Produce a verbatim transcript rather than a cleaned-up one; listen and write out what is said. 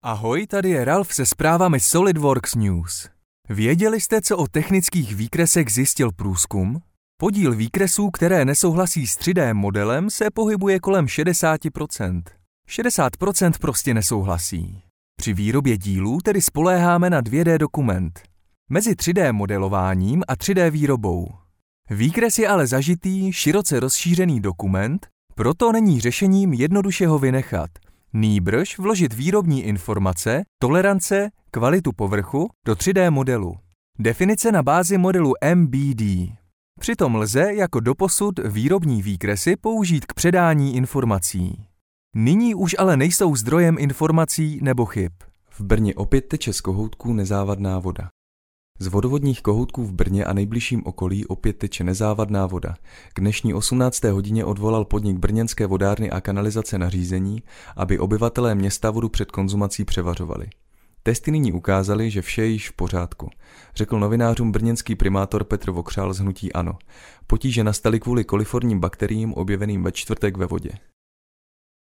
Ahoj, tady je Ralf se zprávami SolidWorks News. Věděli jste, co o technických výkresech zjistil průzkum? Podíl výkresů, které nesouhlasí s tři dé modelem, se pohybuje kolem šedesát procent. šedesát procent prostě nesouhlasí. Při výrobě dílů tedy spoléháme na dvě dé dokument. Mezi tři dé modelováním a tři dé výrobou. Výkres je ale zažitý, široce rozšířený dokument, proto není řešením jednoduše ho vynechat. Nýbrž vložit výrobní informace, tolerance, kvalitu povrchu do tři dé modelu. Definice na bázi modelu M B D. Přitom lze jako doposud výrobní výkresy použít k předání informací. Nyní už ale nejsou zdrojem informací nebo chyb. V Brně opět teče z kohoutků nezávadná voda. Z vodovodních kohoutků v Brně a nejbližším okolí opět teče nezávadná voda. K dnešní osmnácté hodině odvolal podnik Brněnské vodárny a kanalizace nařízení, aby obyvatelé města vodu před konzumací převařovali. Testy nyní ukázaly, že vše je již v pořádku, řekl novinářům brněnský primátor Petr Vokřál z hnutí ANO. Potíže nastaly kvůli koliformním bakteriím objeveným ve čtvrtek ve vodě.